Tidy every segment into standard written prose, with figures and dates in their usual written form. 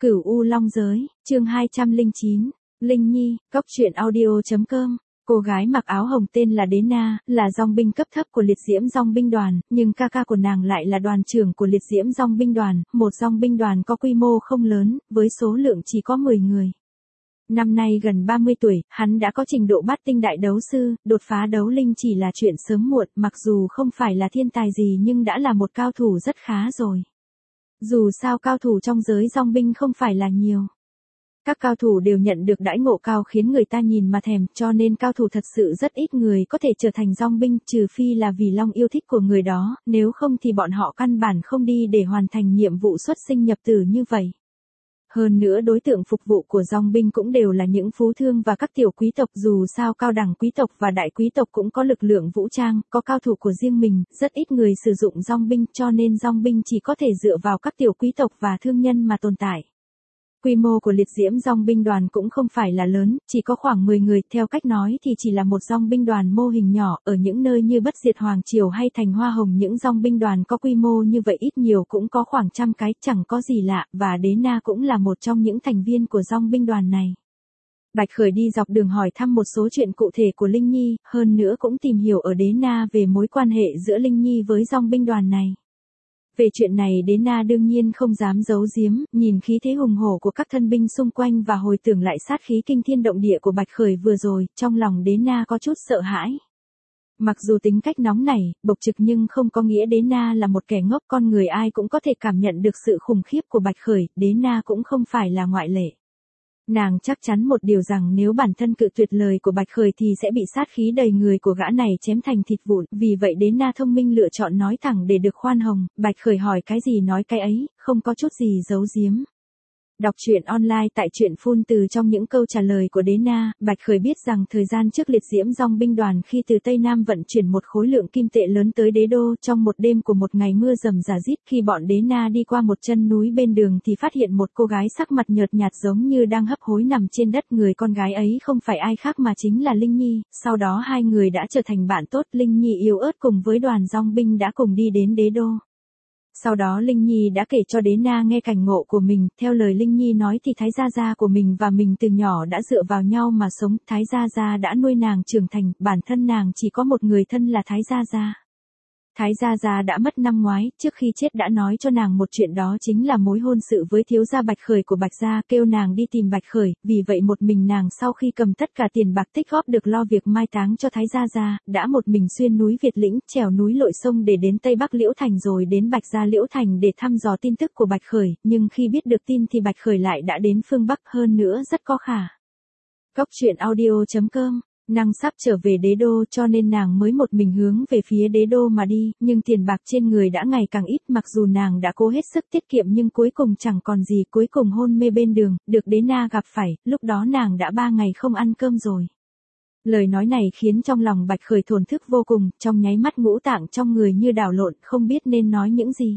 Cửu U Long Giới, chương 209, Linh Nhi, Cóc truyện audio.com. Cô gái mặc áo hồng tên là Đế Na, là dòng binh cấp thấp của liệt diễm dòng binh đoàn, nhưng ca ca của nàng lại là đoàn trưởng của liệt diễm dòng binh đoàn, một dòng binh đoàn có quy mô không lớn, với số lượng chỉ có 10 người. Năm nay gần 30 tuổi, hắn đã có trình độ bát tinh đại đấu sư, đột phá đấu linh chỉ là chuyện sớm muộn, mặc dù không phải là thiên tài gì nhưng đã là một cao thủ rất khá rồi. Dù sao cao thủ trong giới dòng binh không phải là nhiều. Các cao thủ đều nhận được đãi ngộ cao khiến người ta nhìn mà thèm, cho nên cao thủ thật sự rất ít người có thể trở thành dòng binh, trừ phi là vì Long yêu thích của người đó, nếu không thì bọn họ căn bản không đi để hoàn thành nhiệm vụ xuất sinh nhập tử như vậy. Hơn nữa đối tượng phục vụ của dòng binh cũng đều là những phú thương và các tiểu quý tộc, dù sao cao đẳng quý tộc và đại quý tộc cũng có lực lượng vũ trang, có cao thủ của riêng mình, rất ít người sử dụng dòng binh, cho nên dòng binh chỉ có thể dựa vào các tiểu quý tộc và thương nhân mà tồn tại. Quy mô của liệt diễm dòng binh đoàn cũng không phải là lớn, chỉ có khoảng 10 người, theo cách nói thì chỉ là một dòng binh đoàn mô hình nhỏ, ở những nơi như Bất Diệt Hoàng Triều hay Thành Hoa Hồng những dòng binh đoàn có quy mô như vậy ít nhiều cũng có khoảng 100 cái, chẳng có gì lạ, và Đế Na cũng là một trong những thành viên của dòng binh đoàn này. Bạch Khởi đi dọc đường hỏi thăm một số chuyện cụ thể của Linh Nhi, hơn nữa cũng tìm hiểu ở Đế Na về mối quan hệ giữa Linh Nhi với dòng binh đoàn này. Về chuyện này Đế Na đương nhiên không dám giấu giếm, nhìn khí thế hùng hổ của các thân binh xung quanh và hồi tưởng lại sát khí kinh thiên động địa của Bạch Khởi vừa rồi, trong lòng Đế Na có chút sợ hãi. Mặc dù tính cách nóng nảy, bộc trực nhưng không có nghĩa Đế Na là một kẻ ngốc, con người ai cũng có thể cảm nhận được sự khủng khiếp của Bạch Khởi, Đế Na cũng không phải là ngoại lệ. Nàng chắc chắn một điều rằng nếu bản thân cự tuyệt lời của Bạch Khởi thì sẽ bị sát khí đầy người của gã này chém thành thịt vụn, vì vậy Đế Na thông minh lựa chọn nói thẳng để được khoan hồng. Bạch Khởi hỏi cái gì nói cái ấy, không có chút gì giấu giếm. Đọc truyện online tại truyện phun từ trong những câu trả lời của Đế Na, Bạch Khởi biết rằng thời gian trước liệt diễm dòng binh đoàn khi từ Tây Nam vận chuyển một khối lượng kim tệ lớn tới đế đô, trong một đêm của một ngày mưa rầm rả rít, khi bọn Đế Na đi qua một chân núi bên đường thì phát hiện một cô gái sắc mặt nhợt nhạt giống như đang hấp hối nằm trên đất, người con gái ấy không phải ai khác mà chính là Linh Nhi, sau đó hai người đã trở thành bạn tốt, Linh Nhi yếu ớt cùng với đoàn dòng binh đã cùng đi đến đế đô. Sau đó Linh Nhi đã kể cho Đế Na nghe cảnh ngộ của mình, theo lời Linh Nhi nói thì Thái Gia Gia của mình và mình từ nhỏ đã dựa vào nhau mà sống, Thái Gia Gia đã nuôi nàng trưởng thành, bản thân nàng chỉ có một người thân là Thái Gia Gia. Thái Gia Gia đã mất năm ngoái, trước khi chết đã nói cho nàng một chuyện, đó chính là mối hôn sự với thiếu gia Bạch Khởi của Bạch Gia, kêu nàng đi tìm Bạch Khởi, vì vậy một mình nàng sau khi cầm tất cả tiền bạc tích góp được lo việc mai táng cho Thái Gia Gia, đã một mình xuyên núi Việt Lĩnh, trèo núi lội sông để đến Tây Bắc Liễu Thành rồi đến Bạch Gia Liễu Thành để thăm dò tin tức của Bạch Khởi, nhưng khi biết được tin thì Bạch Khởi lại đã đến phương Bắc, hơn nữa rất có khả. Cóc truyện audio.com. Nàng sắp trở về đế đô cho nên nàng mới một mình hướng về phía đế đô mà đi, nhưng tiền bạc trên người đã ngày càng ít, mặc dù nàng đã cố hết sức tiết kiệm nhưng cuối cùng chẳng còn gì, cuối cùng hôn mê bên đường, được Đế Na gặp phải, lúc đó nàng đã 3 ngày không ăn cơm rồi. Lời nói này khiến trong lòng Bạch Khởi thổn thức vô cùng, trong nháy mắt ngũ tạng trong người như đảo lộn, không biết nên nói những gì.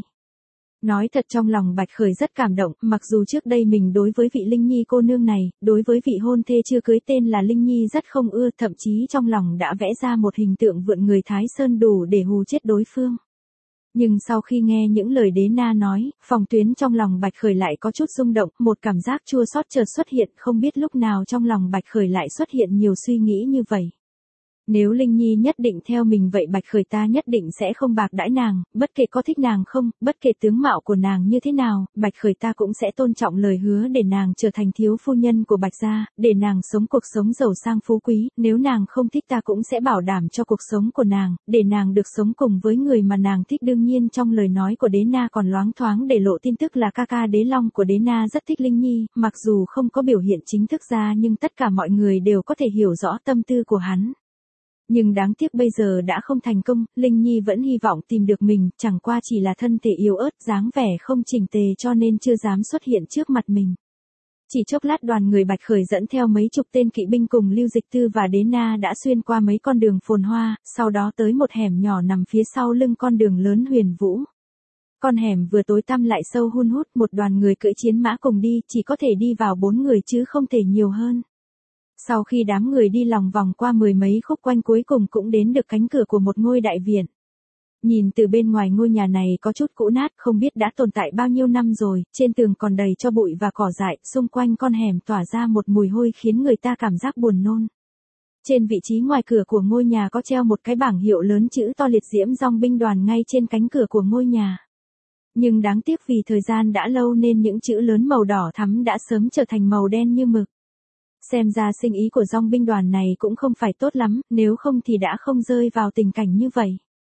Nói thật trong lòng Bạch Khởi rất cảm động, mặc dù trước đây mình đối với vị Linh Nhi cô nương này, đối với vị hôn thê chưa cưới tên là Linh Nhi rất không ưa, thậm chí trong lòng đã vẽ ra một hình tượng vượn người Thái Sơn đủ để hù chết đối phương. Nhưng sau khi nghe những lời Đế Na nói, phòng tuyến trong lòng Bạch Khởi lại có chút rung động, một cảm giác chua xót chợt xuất hiện, không biết lúc nào trong lòng Bạch Khởi lại xuất hiện nhiều suy nghĩ như vậy. Nếu Linh Nhi nhất định theo mình vậy Bạch Khởi ta nhất định sẽ không bạc đãi nàng, bất kể có thích nàng không, bất kể tướng mạo của nàng như thế nào, Bạch Khởi ta cũng sẽ tôn trọng lời hứa để nàng trở thành thiếu phu nhân của Bạch Gia, để nàng sống cuộc sống giàu sang phú quý, nếu nàng không thích ta cũng sẽ bảo đảm cho cuộc sống của nàng, để nàng được sống cùng với người mà nàng thích. Đương nhiên trong lời nói của Đế Na còn loáng thoáng để lộ tin tức là ca ca Đế Long của Đế Na rất thích Linh Nhi, mặc dù không có biểu hiện chính thức ra nhưng tất cả mọi người đều có thể hiểu rõ tâm tư của hắn. Nhưng đáng tiếc bây giờ đã không thành công, Linh Nhi vẫn hy vọng tìm được mình, chẳng qua chỉ là thân thể yếu ớt, dáng vẻ không chỉnh tề cho nên chưa dám xuất hiện trước mặt mình. Chỉ chốc lát đoàn người Bạch Khởi dẫn theo mấy chục tên kỵ binh cùng Lưu Dịch Tư và Đế Na đã xuyên qua mấy con đường phồn hoa, sau đó tới một hẻm nhỏ nằm phía sau lưng con đường lớn Huyền Vũ. Con hẻm vừa tối tăm lại sâu hun hút, một đoàn người cưỡi chiến mã cùng đi, chỉ có thể đi vào 4 người chứ không thể nhiều hơn. Sau khi đám người đi lòng vòng qua 10 mấy khúc quanh cuối cùng cũng đến được cánh cửa của một ngôi đại viện. Nhìn từ bên ngoài ngôi nhà này có chút cũ nát, không biết đã tồn tại bao nhiêu năm rồi, trên tường còn đầy tro bụi và cỏ dại, xung quanh con hẻm tỏa ra một mùi hôi khiến người ta cảm giác buồn nôn. Trên vị trí ngoài cửa của ngôi nhà có treo một cái bảng hiệu lớn chữ to liệt diễm dong binh đoàn ngay trên cánh cửa của ngôi nhà. Nhưng đáng tiếc vì thời gian đã lâu nên những chữ lớn màu đỏ thắm đã sớm trở thành màu đen như mực. Xem ra sinh ý của dong binh đoàn này cũng không phải tốt lắm, nếu không thì đã không rơi vào tình cảnh như vậy.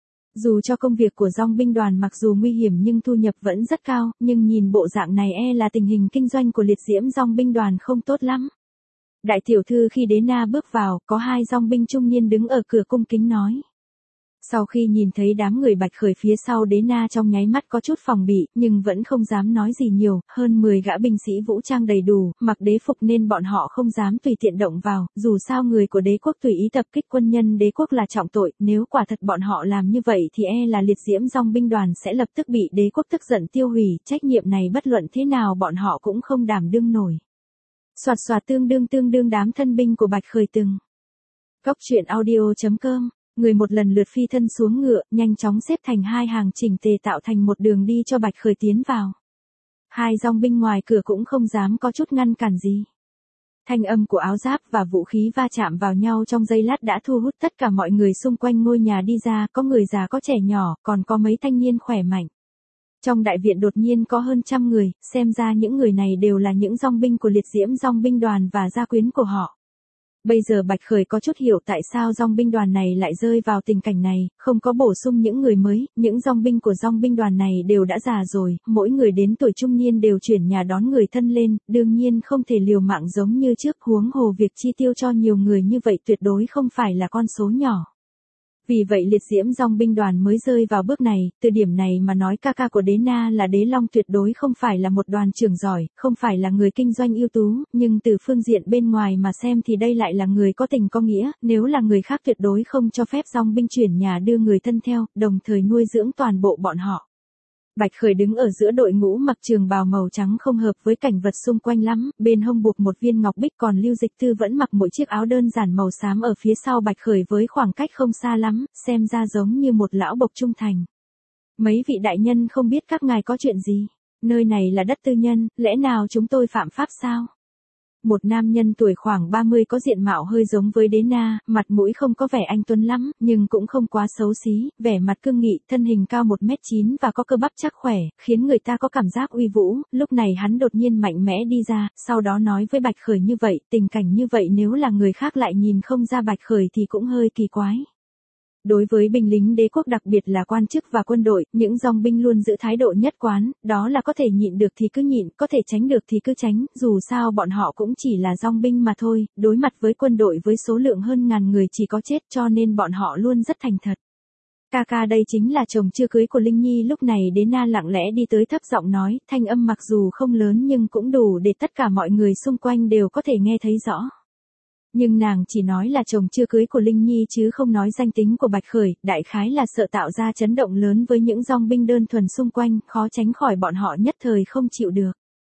Dù cho công việc của dong binh đoàn mặc dù nguy hiểm nhưng thu nhập vẫn rất cao, nhưng nhìn bộ dạng này là tình hình kinh doanh của liệt diễm dong binh đoàn không tốt lắm. Đại tiểu thư khi Đế Na bước vào, có hai dong binh trung niên đứng ở cửa cung kính nói. Sau khi nhìn thấy đám người Bạch Khởi phía sau Đế Na trong nháy mắt có chút phòng bị, nhưng vẫn không dám nói gì nhiều, hơn 10 gã binh sĩ vũ trang đầy đủ, mặc đế phục nên bọn họ không dám tùy tiện động vào, dù sao người của đế quốc tùy ý tập kích quân nhân đế quốc là trọng tội, nếu quả thật bọn họ làm như vậy thì là liệt diễm dong binh đoàn sẽ lập tức bị đế quốc tức giận tiêu hủy, trách nhiệm này bất luận thế nào bọn họ cũng không đảm đương nổi. Soạt soạt tương đương đám thân binh của Bạch Khởi từng. Góc truyện audio.com. Người một lần lượt phi thân xuống ngựa, nhanh chóng xếp thành hai hàng chỉnh tề tạo thành một đường đi cho Bạch Khởi tiến vào. Hai dong binh ngoài cửa cũng không dám có chút ngăn cản gì. Thanh âm của áo giáp và vũ khí va chạm vào nhau trong giây lát đã thu hút tất cả mọi người xung quanh ngôi nhà đi ra, có người già có trẻ nhỏ, còn có mấy thanh niên khỏe mạnh. Trong đại viện đột nhiên có hơn 100 người, xem ra những người này đều là những dong binh của liệt diễm dong binh đoàn và gia quyến của họ. Bây giờ Bạch Khởi có chút hiểu tại sao dong binh đoàn này lại rơi vào tình cảnh này, không có bổ sung những người mới, những dong binh của dong binh đoàn này đều đã già rồi, mỗi người đến tuổi trung niên đều chuyển nhà đón người thân lên, đương nhiên không thể liều mạng giống như trước, huống hồ việc chi tiêu cho nhiều người như vậy tuyệt đối không phải là con số nhỏ. Vì vậy liệt diễm dong binh đoàn mới rơi vào bước này, từ điểm này mà nói ca ca của Đế Na là Đế Long tuyệt đối không phải là một đoàn trưởng giỏi, không phải là người kinh doanh ưu tú, nhưng từ phương diện bên ngoài mà xem thì đây lại là người có tình có nghĩa, nếu là người khác tuyệt đối không cho phép dong binh chuyển nhà đưa người thân theo, đồng thời nuôi dưỡng toàn bộ bọn họ. Bạch Khởi đứng ở giữa đội ngũ mặc trường bào màu trắng không hợp với cảnh vật xung quanh lắm, bên hông buộc một viên ngọc bích, còn Lưu Dịch Tư vẫn mặc một chiếc áo đơn giản màu xám ở phía sau Bạch Khởi với khoảng cách không xa lắm, xem ra giống như một lão bộc trung thành. Mấy vị đại nhân không biết các ngài có chuyện gì? Nơi này là đất tư nhân, lẽ nào chúng tôi phạm pháp sao? Một nam nhân tuổi khoảng 30 có diện mạo hơi giống với Đế Na, mặt mũi không có vẻ anh tuấn lắm, nhưng cũng không quá xấu xí, vẻ mặt cương nghị, thân hình cao 1m9 và có cơ bắp chắc khỏe, khiến người ta có cảm giác uy vũ, lúc này hắn đột nhiên mạnh mẽ đi ra, sau đó nói với Bạch Khởi như vậy, tình cảnh như vậy nếu là người khác lại nhìn không ra Bạch Khởi thì cũng hơi kỳ quái. Đối với binh lính đế quốc đặc biệt là quan chức và quân đội, những dong binh luôn giữ thái độ nhất quán, đó là có thể nhịn được thì cứ nhịn, có thể tránh được thì cứ tránh, dù sao bọn họ cũng chỉ là dong binh mà thôi, đối mặt với quân đội với số lượng hơn ngàn người chỉ có chết cho nên bọn họ luôn rất thành thật. Ca đây chính là chồng chưa cưới của Linh Nhi, lúc này Đế Na lặng lẽ đi tới thấp giọng nói, thanh âm mặc dù không lớn nhưng cũng đủ để tất cả mọi người xung quanh đều có thể nghe thấy rõ. Nhưng nàng chỉ nói là chồng chưa cưới của Linh Nhi chứ không nói danh tính của Bạch Khởi, đại khái là sợ tạo ra chấn động lớn với những dong binh đơn thuần xung quanh, khó tránh khỏi bọn họ nhất thời không chịu được.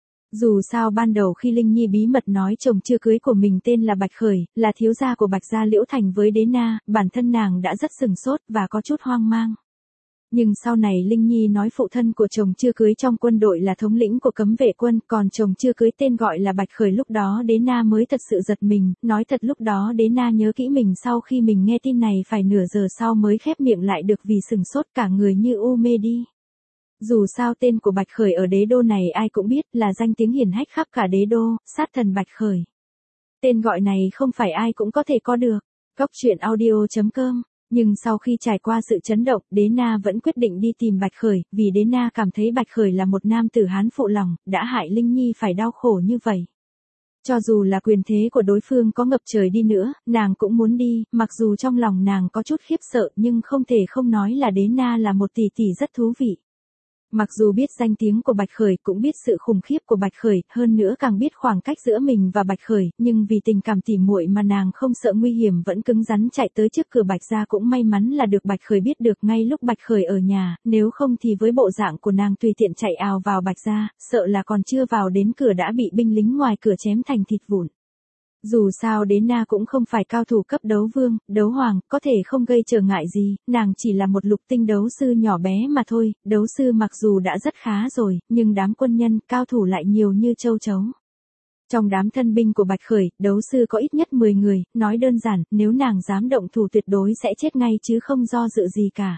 Dù sao ban đầu khi Linh Nhi bí mật nói chồng chưa cưới của mình tên là Bạch Khởi, là thiếu gia của Bạch gia Liễu Thành với Đế Na, bản thân nàng đã rất sừng sốt và có chút hoang mang. Nhưng sau này Linh Nhi nói phụ thân của chồng chưa cưới trong quân đội là thống lĩnh của cấm vệ quân, còn chồng chưa cưới tên gọi là Bạch Khởi, lúc đó Đế Na mới thật sự giật mình, nói thật lúc đó Đế Na nhớ kỹ mình sau khi mình nghe tin này phải nửa giờ sau mới khép miệng lại được vì sừng sốt cả người như u mê đi. Dù sao tên của Bạch Khởi ở đế đô này ai cũng biết là danh tiếng hiển hách khắp cả đế đô, sát thần Bạch Khởi. Tên gọi này không phải ai cũng có thể có được. Góc truyện audio.com. Nhưng sau khi trải qua sự chấn động, Đế Na vẫn quyết định đi tìm Bạch Khởi, vì Đế Na cảm thấy Bạch Khởi là một nam tử Hán phụ lòng, đã hại Linh Nhi phải đau khổ như vậy. Cho dù là quyền thế của đối phương có ngập trời đi nữa, nàng cũng muốn đi, mặc dù trong lòng nàng có chút khiếp sợ nhưng không thể không nói là Đế Na là một tỷ tỷ rất thú vị. Mặc dù biết danh tiếng của Bạch Khởi, cũng biết sự khủng khiếp của Bạch Khởi, hơn nữa càng biết khoảng cách giữa mình và Bạch Khởi, nhưng vì tình cảm tỉ muội mà nàng không sợ nguy hiểm vẫn cứng rắn chạy tới trước cửa Bạch gia, cũng may mắn là được Bạch Khởi biết được ngay lúc Bạch Khởi ở nhà, nếu không thì với bộ dạng của nàng tùy tiện chạy ào vào Bạch gia, sợ là còn chưa vào đến cửa đã bị binh lính ngoài cửa chém thành thịt vụn. Dù sao Đế Na cũng không phải cao thủ cấp đấu vương, đấu hoàng, có thể không gây trở ngại gì, nàng chỉ là một lục tinh đấu sư nhỏ bé mà thôi, đấu sư mặc dù đã rất khá rồi, nhưng đám quân nhân, cao thủ lại nhiều như châu chấu. Trong đám thân binh của Bạch Khởi, đấu sư có ít nhất 10 người, nói đơn giản, nếu nàng dám động thủ tuyệt đối sẽ chết ngay chứ không do dự gì cả.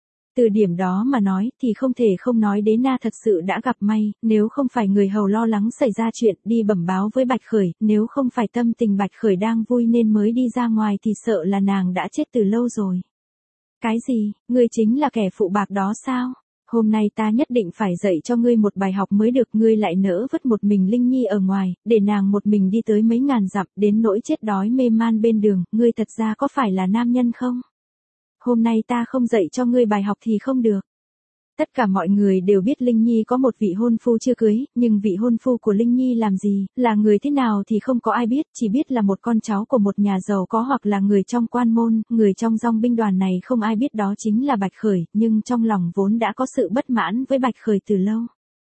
Từ điểm đó mà nói thì không thể không nói Đế Na thật sự đã gặp may, nếu không phải người hầu lo lắng xảy ra chuyện đi bẩm báo với Bạch Khởi, nếu không phải tâm tình Bạch Khởi đang vui nên mới đi ra ngoài thì sợ là nàng đã chết từ lâu rồi. Cái gì, ngươi chính là kẻ phụ bạc đó sao? Hôm nay ta nhất định phải dạy cho ngươi một bài học mới được, ngươi lại nỡ vứt một mình Linh Nhi ở ngoài, để nàng một mình đi tới mấy ngàn dặm, đến nỗi chết đói mê man bên đường, ngươi thật ra có phải là nam nhân không? Hôm nay ta không dạy cho ngươi bài học thì không được. Tất cả mọi người đều biết Linh Nhi có một vị hôn phu chưa cưới, nhưng vị hôn phu của Linh Nhi làm gì, là người thế nào thì không có ai biết, chỉ biết là một con cháu của một nhà giàu có hoặc là người trong quan môn, người trong dòng binh đoàn này không ai biết đó chính là Bạch Khởi, nhưng trong lòng vốn đã có sự bất mãn với Bạch Khởi từ lâu.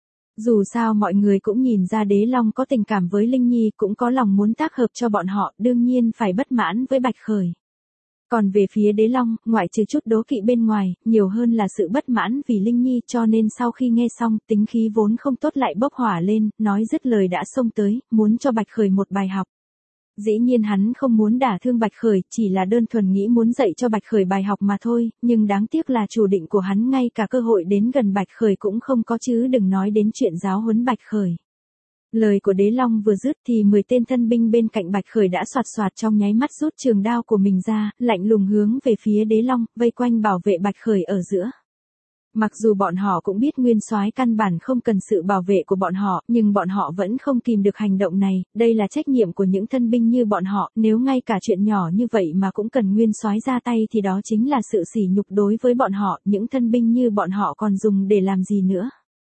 Dù sao mọi người cũng nhìn ra Đế Long có tình cảm với Linh Nhi, cũng có lòng muốn tác hợp cho bọn họ, đương nhiên phải bất mãn với Bạch Khởi. Còn về phía Đế Long, ngoại trừ chút đố kỵ bên ngoài, nhiều hơn là sự bất mãn vì Linh Nhi, cho nên sau khi nghe xong, tính khí vốn không tốt lại bốc hỏa lên, nói dứt lời đã xông tới, muốn cho Bạch Khởi một bài học. Dĩ nhiên hắn không muốn đả thương Bạch Khởi, chỉ là đơn thuần nghĩ muốn dạy cho Bạch Khởi bài học mà thôi, nhưng đáng tiếc là chủ định của hắn ngay cả cơ hội đến gần Bạch Khởi cũng không có chứ đừng nói đến chuyện giáo huấn Bạch Khởi. Lời của Đế Long vừa dứt thì 10 tên thân binh bên cạnh Bạch Khởi đã xoạt xoạt trong nháy mắt rút trường đao của mình ra, lạnh lùng hướng về phía Đế Long, vây quanh bảo vệ Bạch Khởi ở giữa. Mặc dù bọn họ cũng biết Nguyên Soái căn bản không cần sự bảo vệ của bọn họ, nhưng bọn họ vẫn không kìm được hành động này, đây là trách nhiệm của những thân binh như bọn họ, nếu ngay cả chuyện nhỏ như vậy mà cũng cần Nguyên Soái ra tay thì đó chính là sự sỉ nhục đối với bọn họ, những thân binh như bọn họ còn dùng để làm gì nữa.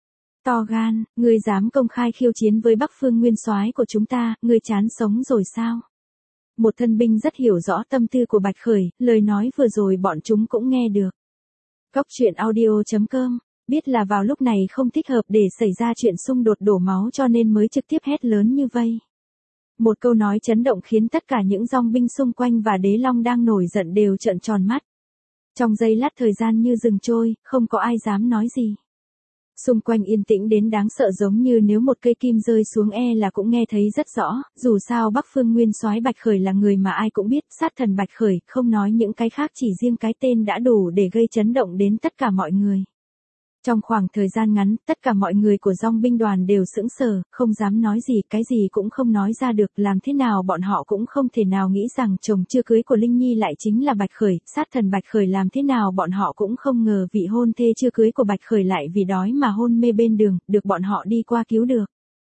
To gan, ngươi dám công khai khiêu chiến với Bắc Phương Nguyên Soái của chúng ta, ngươi chán sống rồi sao? Một thân binh rất hiểu rõ tâm tư của Bạch Khởi, lời nói vừa rồi bọn chúng cũng nghe được. Cốc truyện audio.com, biết là vào lúc này không thích hợp để xảy ra chuyện xung đột đổ máu cho nên mới trực tiếp hét lớn như vây. Một câu nói chấn động khiến tất cả những dòng binh xung quanh và Đế Long đang nổi giận đều trợn tròn mắt. Trong giây lát thời gian như dừng trôi, không có ai dám nói gì. Xung quanh yên tĩnh đến đáng sợ giống như nếu một cây kim rơi xuống là cũng nghe thấy rất rõ, dù sao Bắc Phương Nguyên Soái Bạch Khởi là người mà ai cũng biết, sát thần Bạch Khởi, không nói những cái khác chỉ riêng cái tên đã đủ để gây chấn động đến tất cả mọi người. Trong khoảng thời gian ngắn, tất cả mọi người của dòng binh đoàn đều sững sờ, không dám nói gì, cái gì cũng không nói ra được, làm thế nào bọn họ cũng không thể nào nghĩ rằng chồng chưa cưới của Linh Nhi lại chính là Bạch Khởi, sát thần Bạch Khởi làm thế nào bọn họ cũng không ngờ vị hôn thê chưa cưới của Bạch Khởi lại vì đói mà hôn mê bên đường, được bọn họ đi qua cứu được.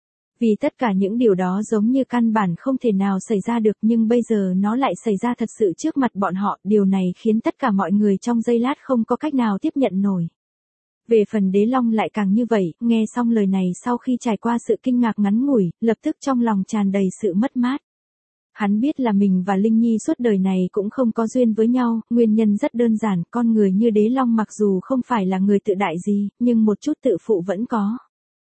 Vì tất cả những điều đó giống như căn bản không thể nào xảy ra được nhưng bây giờ nó lại xảy ra thật sự trước mặt bọn họ, điều này khiến tất cả mọi người trong giây lát không có cách nào tiếp nhận nổi. Về phần Đế Long lại càng như vậy, nghe xong lời này sau khi trải qua sự kinh ngạc ngắn ngủi, lập tức trong lòng tràn đầy sự mất mát. Hắn biết là mình và Linh Nhi suốt đời này cũng không có duyên với nhau, nguyên nhân rất đơn giản, con người như Đế Long mặc dù không phải là người tự đại gì, nhưng một chút tự phụ vẫn có.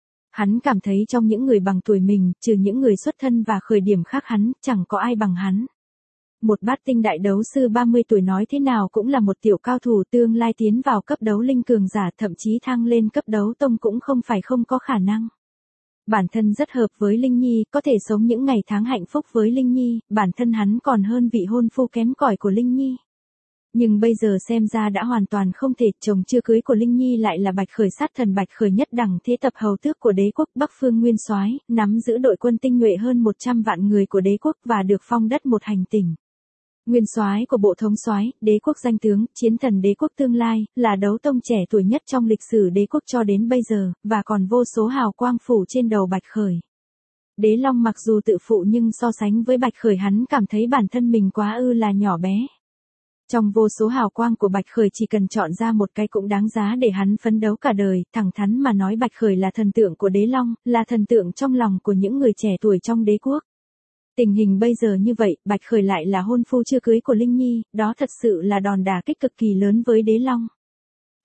Hắn cảm thấy trong những người bằng tuổi mình, trừ những người xuất thân và khởi điểm khác hắn, chẳng có ai bằng hắn. Một bát tinh đại đấu sư 30 tuổi nói thế nào cũng là một tiểu cao thủ tương lai tiến vào cấp đấu linh cường giả thậm chí thăng lên cấp đấu tông cũng không phải không có khả năng. Bản thân rất hợp với Linh Nhi, có thể sống những ngày tháng hạnh phúc với Linh Nhi, bản thân hắn còn hơn vị hôn phu kém cỏi của Linh Nhi. Nhưng bây giờ xem ra đã hoàn toàn không thể, chồng chưa cưới của Linh Nhi lại là Bạch Khởi, sát thần Bạch Khởi nhất đẳng thế tập hầu tước của đế quốc Bắc Phương Nguyên Soái, nắm giữ đội quân tinh nhuệ hơn 100 vạn người của đế quốc và được phong đất một hành tinh. Nguyên soái của bộ thống soái, đế quốc danh tướng, chiến thần đế quốc tương lai, là đấu tông trẻ tuổi nhất trong lịch sử đế quốc cho đến bây giờ, và còn vô số hào quang phủ trên đầu Bạch Khởi. Đế Long mặc dù tự phụ nhưng so sánh với Bạch Khởi hắn cảm thấy bản thân mình quá là nhỏ bé. Trong vô số hào quang của Bạch Khởi chỉ cần chọn ra một cái cũng đáng giá để hắn phấn đấu cả đời, thẳng thắn mà nói Bạch Khởi là thần tượng của Đế Long, là thần tượng trong lòng của những người trẻ tuổi trong đế quốc. Tình hình bây giờ như vậy, Bạch Khởi lại là hôn phu chưa cưới của Linh Nhi, đó thật sự là đòn đả kích cực kỳ lớn với Đế Long.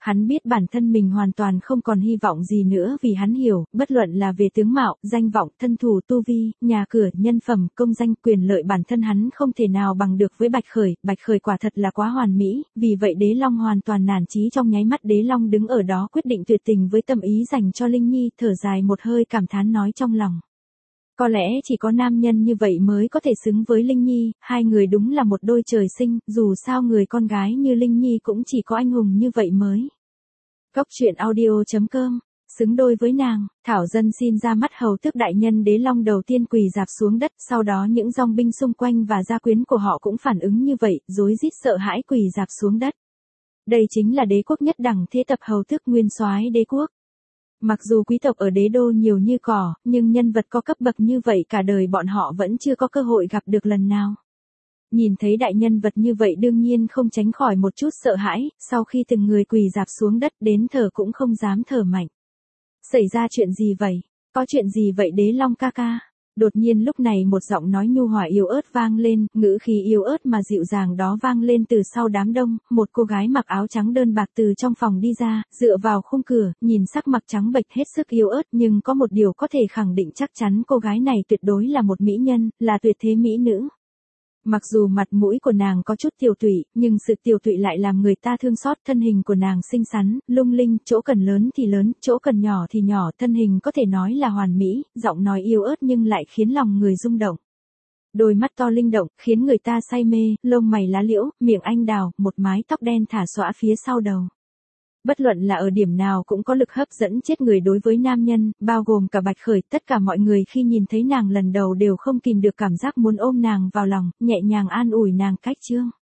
Hắn biết bản thân mình hoàn toàn không còn hy vọng gì nữa vì hắn hiểu, bất luận là về tướng mạo, danh vọng, thân thủ tu vi, nhà cửa, nhân phẩm, công danh, quyền lợi bản thân hắn không thể nào bằng được với Bạch Khởi quả thật là quá hoàn mỹ, vì vậy Đế Long hoàn toàn nản chí trong nháy mắt Đế Long đứng ở đó quyết định tuyệt tình với tâm ý dành cho Linh Nhi, thở dài một hơi cảm thán nói trong lòng. Có lẽ chỉ có nam nhân như vậy mới có thể xứng với Linh Nhi, hai người đúng là một đôi trời sinh, dù sao người con gái như Linh Nhi cũng chỉ có anh hùng như vậy mới. Góc truyện audio.com, xứng đôi với nàng, Thảo Dân xin ra mắt hầu tước đại nhân Đế Long đầu tiên quỳ rạp xuống đất, sau đó những dòng binh xung quanh và gia quyến của họ cũng phản ứng như vậy, rối rít sợ hãi quỳ rạp xuống đất. Đây chính là đế quốc nhất đẳng thế tập hầu tước nguyên soái đế quốc. Mặc dù quý tộc ở đế đô nhiều như cỏ, nhưng nhân vật có cấp bậc như vậy cả đời bọn họ vẫn chưa có cơ hội gặp được lần nào. Nhìn thấy đại nhân vật như vậy đương nhiên không tránh khỏi một chút sợ hãi, sau khi từng người quỳ rạp xuống đất đến thở cũng không dám thở mạnh. Xảy ra chuyện gì vậy? Có chuyện gì vậy Đế Long ca ca? Đột nhiên lúc này một giọng nói nhu hòa yếu ớt vang lên, ngữ khí yếu ớt mà dịu dàng đó vang lên từ sau đám đông, một cô gái mặc áo trắng đơn bạc từ trong phòng đi ra, dựa vào khung cửa, nhìn sắc mặt trắng bệch hết sức yếu ớt nhưng có một điều có thể khẳng định chắc chắn cô gái này tuyệt đối là một mỹ nhân, là tuyệt thế mỹ nữ. Mặc dù mặt mũi của nàng có chút tiều tụy, nhưng sự tiều tụy lại làm người ta thương xót, thân hình của nàng xinh xắn, lung linh, chỗ cần lớn thì lớn, chỗ cần nhỏ thì nhỏ, thân hình có thể nói là hoàn mỹ, giọng nói yếu ớt nhưng lại khiến lòng người rung động. Đôi mắt to linh động, khiến người ta say mê, lông mày lá liễu, miệng anh đào, một mái tóc đen thả xõa phía sau đầu. Bất luận là ở điểm nào cũng có lực hấp dẫn chết người đối với nam nhân, bao gồm cả Bạch Khởi, tất cả mọi người khi nhìn thấy nàng lần đầu đều không kìm được cảm giác muốn ôm nàng vào lòng, nhẹ nhàng an ủi nàng cách chương.